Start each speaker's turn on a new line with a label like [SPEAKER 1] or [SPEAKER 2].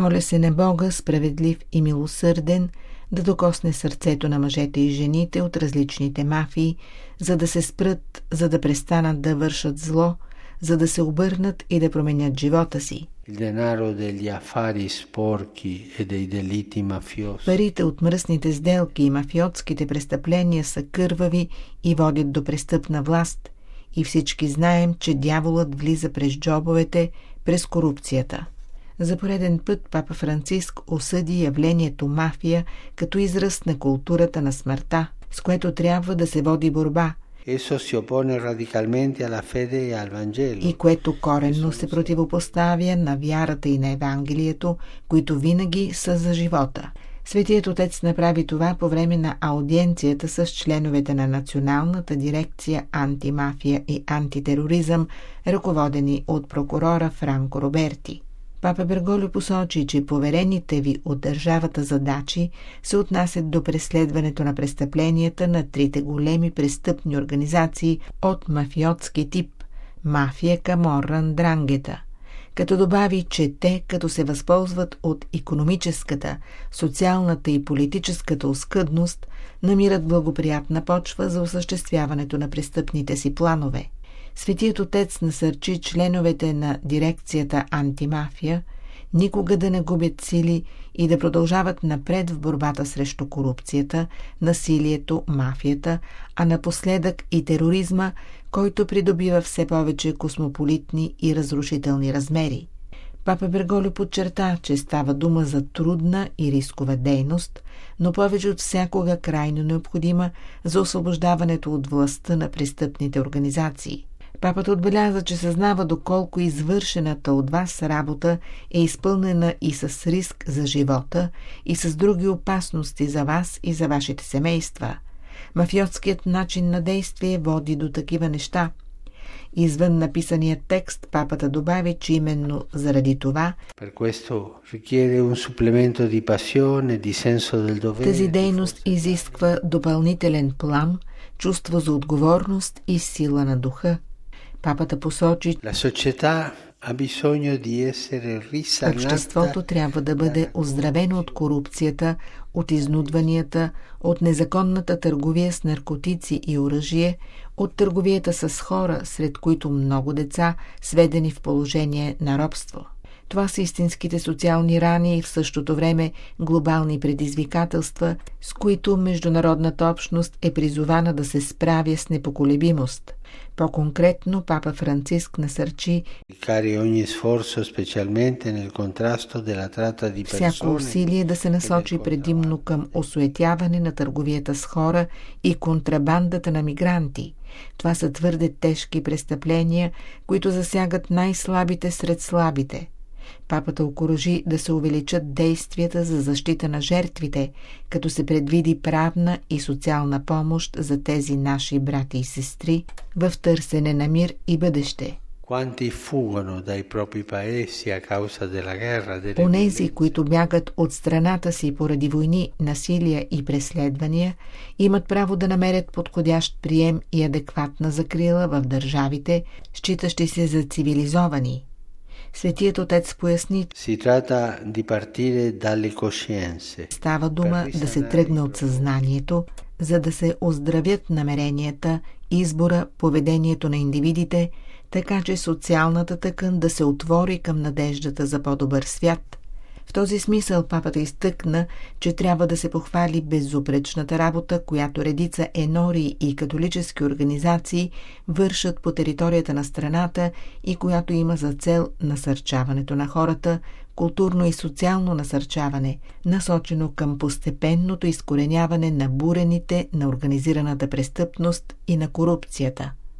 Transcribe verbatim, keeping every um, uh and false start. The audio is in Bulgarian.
[SPEAKER 1] Моля се на Бога, справедлив и милосърден, да докосне сърцето на мъжете и жените от различните мафии, за да се спрат, за да престанат да вършат зло, за да се обърнат и да променят живота си. Парите от мръсните сделки и мафиотските престъпления са кървави и водят до престъпна власт, и всички знаем, че дяволът влиза през джобовете, през корупцията. За пореден път папа Франциск осъди явлението мафия като израз на културата на смъртта, с което трябва да се води борба, и което коренно се противопоставя на вярата и на Евангелието, които винаги са за живота. Светият Отец направи това по време на аудиенцията с членовете на Националната дирекция антимафия и антитероризъм, ръководени от прокурора Франко Роберти. Папа Берголио посочи, че поверените ви от държавата задачи се отнасят до преследването на престъпленията на трите големи престъпни организации от мафиотски тип – мафия, каморра, ндрангета, като добави, че те, като се възползват от икономическата, социалната и политическата оскъдност, намират благоприятна почва за осъществяването на престъпните си планове. Светият Отец насърчи членовете на дирекцията антимафия никога да не губят сили и да продължават напред в борбата срещу корупцията, насилието, мафията, а напоследък и тероризма, който придобива все повече космополитни и разрушителни размери. Папа Берголио подчерта, че става дума за трудна и рискова дейност, но повече от всякога крайно необходима за освобождаването от властта на престъпните организации. Папата отбеляза, че съзнава доколко извършената от вас работа е изпълнена и с риск за живота, и с други опасности за вас и за вашите семейства. Мафиотският начин на действие води до такива неща. Извън написания текст, папата добави, че именно заради това тази дейност изисква допълнителен план, чувство за отговорност и сила на духа. Папата посочи, обществото трябва да бъде оздравено от корупцията, от изнудванията, от незаконната търговия с наркотици и оръжие, от търговията с хора, сред които много деца, сведени в положение на робство. Това са истинските социални рани и в същото време глобални предизвикателства, с които международната общност е призована да се справя с непоколебимост. По-конкретно, папа Франциск насърчи всяко усилие да се насочи предимно към осуетяване на търговията с хора и контрабандата на мигранти. Това са твърде тежки престъпления, които засягат най-слабите сред слабите. Папата окуражи да се увеличат действията за защита на жертвите, като се предвиди правна и социална помощ за тези наши брати и сестри в търсене на мир и бъдеще. Онези, които бягат от страната си поради войни, насилие и преследвания, имат право да намерят подходящ прием и адекватна закрила в държавите, считащи се за цивилизовани. Светият Отец поясни, става дума да се тръгне от съзнанието, за да се оздравят намеренията, избора, поведението на индивидите, така че социалната тъкан да се отвори към надеждата за по-добър свят. В този смисъл папата изтъкна, че трябва да се похвали безупречната работа, която редица енори и католически организации вършат по територията на страната и която има за цел насърчаването на хората, културно и социално насърчаване, насочено към постепенното изкореняване на бурените на организираната престъпност и на корупцията.